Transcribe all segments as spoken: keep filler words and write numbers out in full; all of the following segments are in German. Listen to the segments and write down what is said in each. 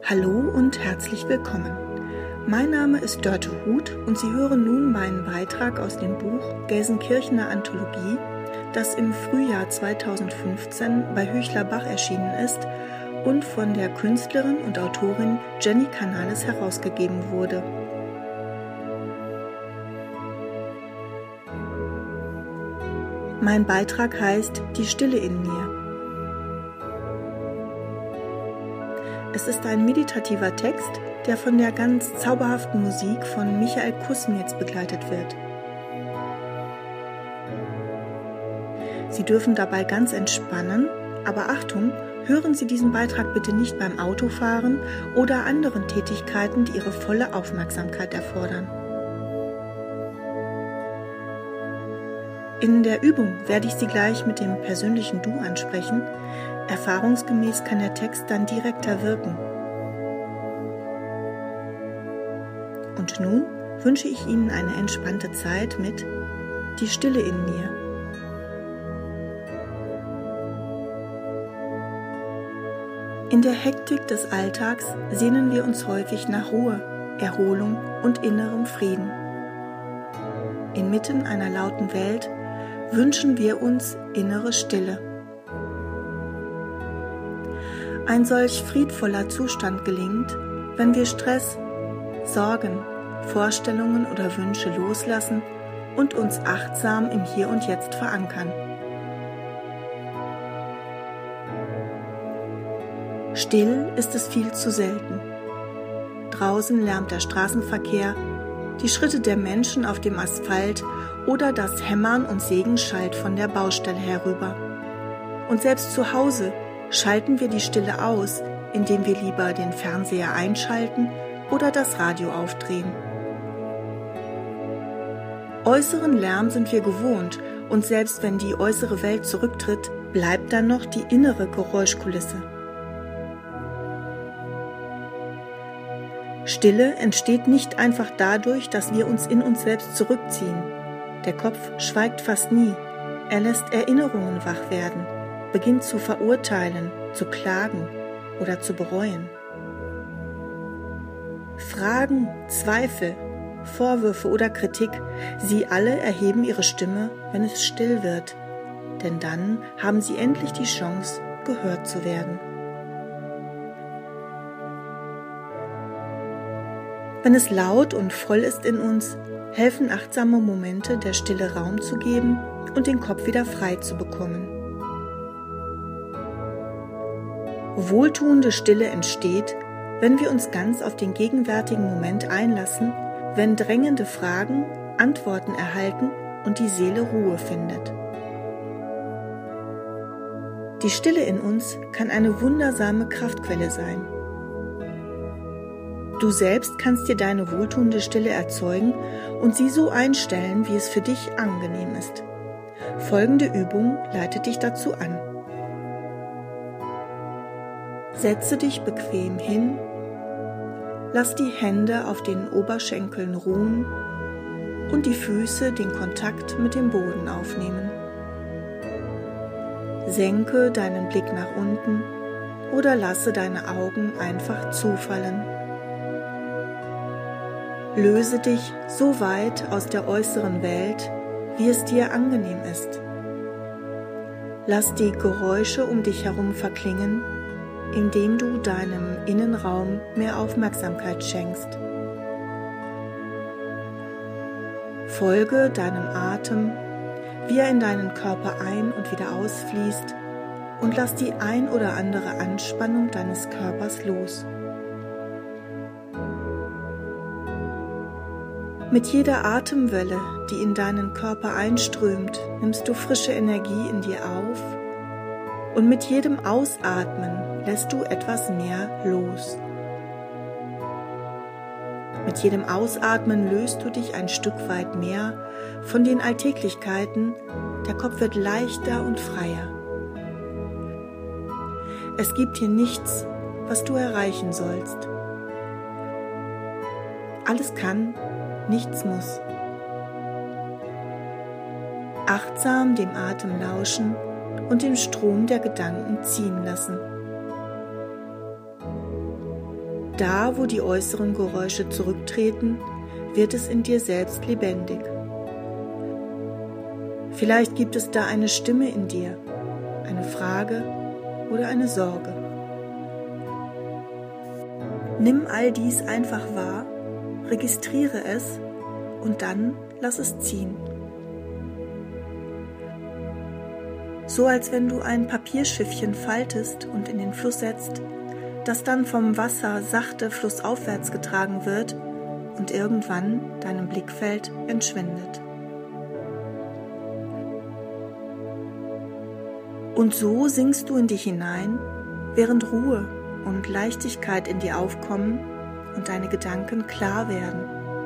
Hallo und herzlich willkommen. Mein Name ist Dörte Huth und Sie hören nun meinen Beitrag aus dem Buch Gelsenkirchener Anthologie, das im Frühjahr zweitausendfünfzehn bei Hüchler-Bach erschienen ist und von der Künstlerin und Autorin Jenny Canales herausgegeben wurde. Mein Beitrag heißt Die Stille in mir. Es ist ein meditativer Text, der von der ganz zauberhaften Musik von Michael Kusmietz begleitet wird. Sie dürfen dabei ganz entspannen, aber Achtung, hören Sie diesen Beitrag bitte nicht beim Autofahren oder anderen Tätigkeiten, die Ihre volle Aufmerksamkeit erfordern. In der Übung werde ich Sie gleich mit dem persönlichen Du ansprechen. Erfahrungsgemäß kann der Text dann direkter wirken. Und nun wünsche ich Ihnen eine entspannte Zeit mit Die Stille in mir. In der Hektik des Alltags sehnen wir uns häufig nach Ruhe, Erholung und innerem Frieden. Inmitten einer lauten Welt wünschen wir uns innere Stille. Ein solch friedvoller Zustand gelingt, wenn wir Stress, Sorgen, Vorstellungen oder Wünsche loslassen und uns achtsam im Hier und Jetzt verankern. Still ist es viel zu selten. Draußen lärmt der Straßenverkehr, die Schritte der Menschen auf dem Asphalt oder das Hämmern und Sägen schallt von der Baustelle herüber. Und selbst zu Hause schalten wir die Stille aus, indem wir lieber den Fernseher einschalten oder das Radio aufdrehen. Äußeren Lärm sind wir gewohnt und selbst wenn die äußere Welt zurücktritt, bleibt dann noch die innere Geräuschkulisse. Stille entsteht nicht einfach dadurch, dass wir uns in uns selbst zurückziehen. Der Kopf schweigt fast nie. Er lässt Erinnerungen wach werden, beginnt zu verurteilen, zu klagen oder zu bereuen. Fragen, Zweifel, Vorwürfe oder Kritik, sie alle erheben ihre Stimme, wenn es still wird, denn dann haben sie endlich die Chance, gehört zu werden. Wenn es laut und voll ist in uns, helfen achtsame Momente, der Stille Raum zu geben und den Kopf wieder frei zu bekommen. Wohltuende Stille entsteht, wenn wir uns ganz auf den gegenwärtigen Moment einlassen, wenn drängende Fragen Antworten erhalten und die Seele Ruhe findet. Die Stille in uns kann eine wundersame Kraftquelle sein. Du selbst kannst dir deine wohltuende Stille erzeugen und sie so einstellen, wie es für dich angenehm ist. Folgende Übung leitet dich dazu an. Setze dich bequem hin, lass die Hände auf den Oberschenkeln ruhen und die Füße den Kontakt mit dem Boden aufnehmen. Senke deinen Blick nach unten oder lasse deine Augen einfach zufallen. Löse dich so weit aus der äußeren Welt, wie es dir angenehm ist. Lass die Geräusche um dich herum verklingen, indem du deinem Innenraum mehr Aufmerksamkeit schenkst. Folge deinem Atem, wie er in deinen Körper ein- und wieder ausfließt, und lass die ein oder andere Anspannung deines Körpers los. Mit jeder Atemwelle, die in deinen Körper einströmt, nimmst du frische Energie in dir auf und mit jedem Ausatmen lässt du etwas mehr los. Mit jedem Ausatmen löst du dich ein Stück weit mehr von den Alltäglichkeiten, der Kopf wird leichter und freier. Es gibt hier nichts, was du erreichen sollst. Alles kann, nichts muss. Achtsam dem Atem lauschen und den Strom der Gedanken ziehen lassen. Da, wo die äußeren Geräusche zurücktreten, wird es in dir selbst lebendig. Vielleicht gibt es da eine Stimme in dir, eine Frage oder eine Sorge. Nimm all dies einfach wahr, registriere es und dann lass es ziehen. So als wenn du ein Papierschiffchen faltest und in den Fluss setzt, das dann vom Wasser sachte flussaufwärts getragen wird und irgendwann deinem Blickfeld entschwindet. Und so sinkst du in dich hinein, während Ruhe und Leichtigkeit in dir aufkommen und deine Gedanken klar werden.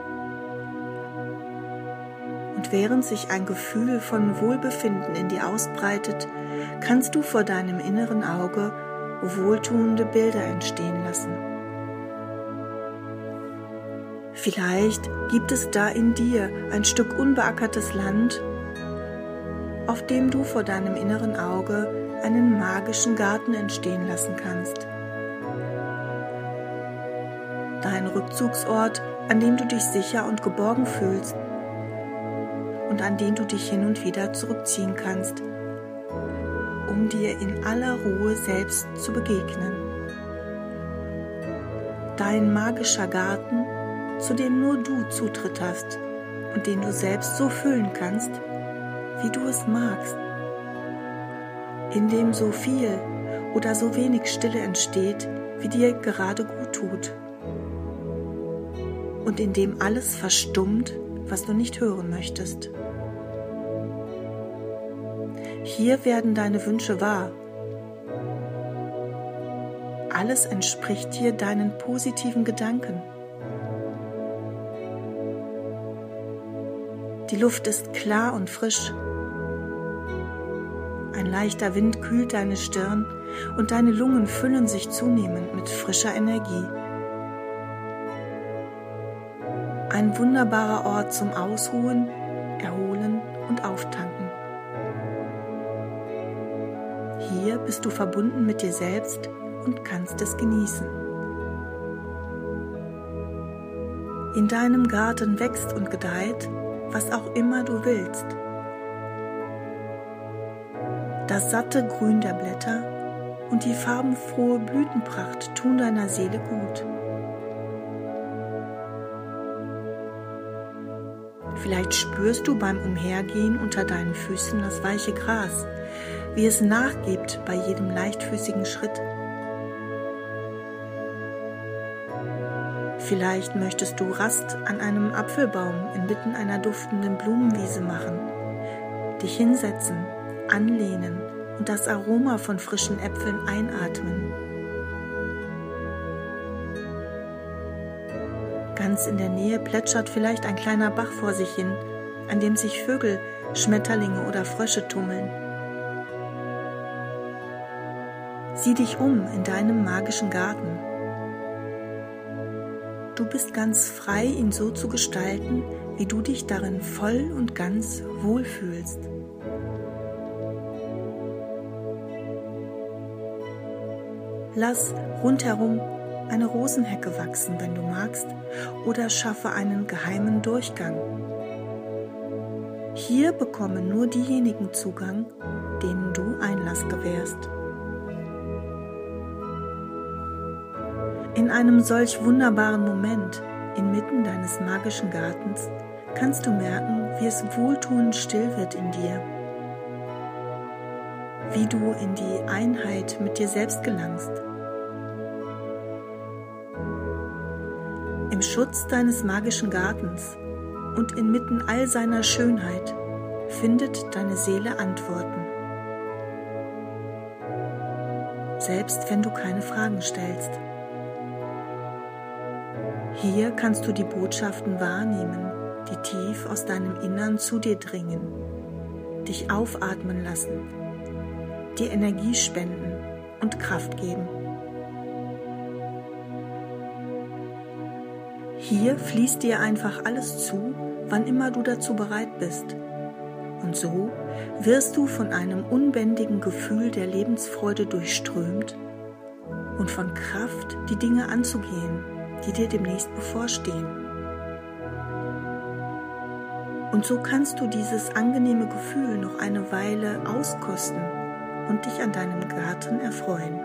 Und während sich ein Gefühl von Wohlbefinden in dir ausbreitet, kannst du vor deinem inneren Auge wohltuende Bilder entstehen lassen. Vielleicht gibt es da in dir ein Stück unbeackertes Land, auf dem du vor deinem inneren Auge einen magischen Garten entstehen lassen kannst. Dein Rückzugsort, an dem du dich sicher und geborgen fühlst und an den du dich hin und wieder zurückziehen kannst, um dir in aller Ruhe selbst zu begegnen. Dein magischer Garten, zu dem nur du Zutritt hast und den du selbst so füllen kannst, wie du es magst, in dem so viel oder so wenig Stille entsteht, wie dir gerade gut tut, und in dem alles verstummt, was du nicht hören möchtest. Hier werden deine Wünsche wahr. Alles entspricht dir deinen positiven Gedanken. Die Luft ist klar und frisch. Ein leichter Wind kühlt deine Stirn und deine Lungen füllen sich zunehmend mit frischer Energie. Ein wunderbarer Ort zum Ausruhen, Erholen und Auftanken. Hier bist du verbunden mit dir selbst und kannst es genießen. In deinem Garten wächst und gedeiht, was auch immer du willst. Das satte Grün der Blätter und die farbenfrohe Blütenpracht tun deiner Seele gut. Vielleicht spürst du beim Umhergehen unter deinen Füßen das weiche Gras, wie es nachgibt bei jedem leichtfüßigen Schritt. Vielleicht möchtest du Rast an einem Apfelbaum inmitten einer duftenden Blumenwiese machen, dich hinsetzen, anlehnen und das Aroma von frischen Äpfeln einatmen. Ganz in der Nähe plätschert vielleicht ein kleiner Bach vor sich hin, an dem sich Vögel, Schmetterlinge oder Frösche tummeln. Sieh dich um in deinem magischen Garten. Du bist ganz frei, ihn so zu gestalten, wie du dich darin voll und ganz wohlfühlst. Lass rundherum eine Rosenhecke wachsen, wenn du magst, oder schaffe einen geheimen Durchgang. Hier bekommen nur diejenigen Zugang, denen du Einlass gewährst. In einem solch wunderbaren Moment, inmitten deines magischen Gartens, kannst du merken, wie es wohltuend still wird in dir, wie du in die Einheit mit dir selbst gelangst. Im Schutz deines magischen Gartens und inmitten all seiner Schönheit findet deine Seele Antworten. Selbst wenn du keine Fragen stellst. Hier kannst du die Botschaften wahrnehmen, die tief aus deinem Innern zu dir dringen, dich aufatmen lassen, dir Energie spenden und Kraft geben. Hier fließt dir einfach alles zu, wann immer du dazu bereit bist. Und so wirst du von einem unbändigen Gefühl der Lebensfreude durchströmt und von Kraft, die Dinge anzugehen, die dir demnächst bevorstehen. Und so kannst du dieses angenehme Gefühl noch eine Weile auskosten und dich an deinem Garten erfreuen.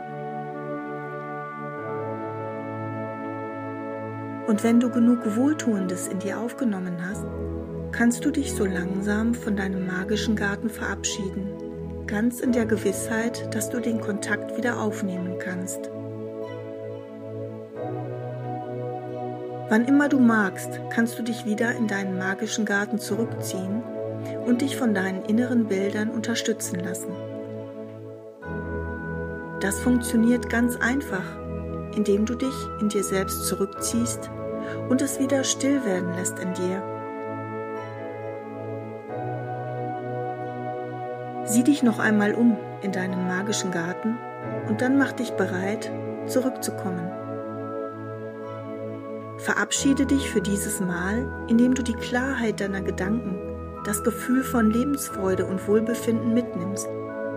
Und wenn du genug Wohltuendes in dir aufgenommen hast, kannst du dich so langsam von deinem magischen Garten verabschieden, ganz in der Gewissheit, dass du den Kontakt wieder aufnehmen kannst. Wann immer du magst, kannst du dich wieder in deinen magischen Garten zurückziehen und dich von deinen inneren Bildern unterstützen lassen. Das funktioniert ganz einfach, indem du dich in dir selbst zurückziehst und es wieder still werden lässt in dir. Sieh dich noch einmal um in deinem magischen Garten und dann mach dich bereit, zurückzukommen. Verabschiede dich für dieses Mal, indem du die Klarheit deiner Gedanken, das Gefühl von Lebensfreude und Wohlbefinden mitnimmst.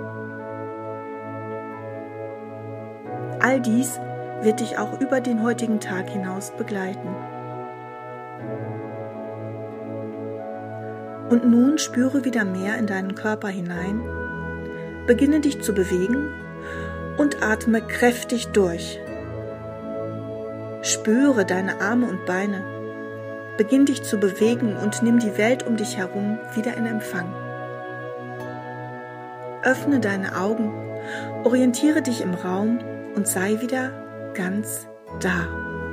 All dies wird dich auch über den heutigen Tag hinaus begleiten. Und nun spüre wieder mehr in deinen Körper hinein, beginne dich zu bewegen und atme kräftig durch. Spüre deine Arme und Beine, beginn dich zu bewegen und nimm die Welt um dich herum wieder in Empfang. Öffne deine Augen, orientiere dich im Raum und sei wieder ganz da.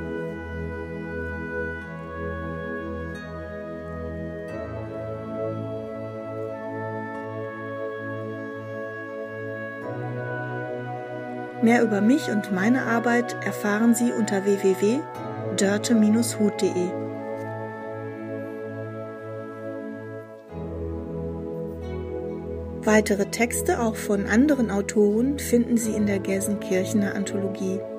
Mehr über mich und meine Arbeit erfahren Sie unter w w w punkt dörte Bindestrich hut punkt de. Weitere Texte auch von anderen Autoren finden Sie in der Gelsenkirchener Anthologie.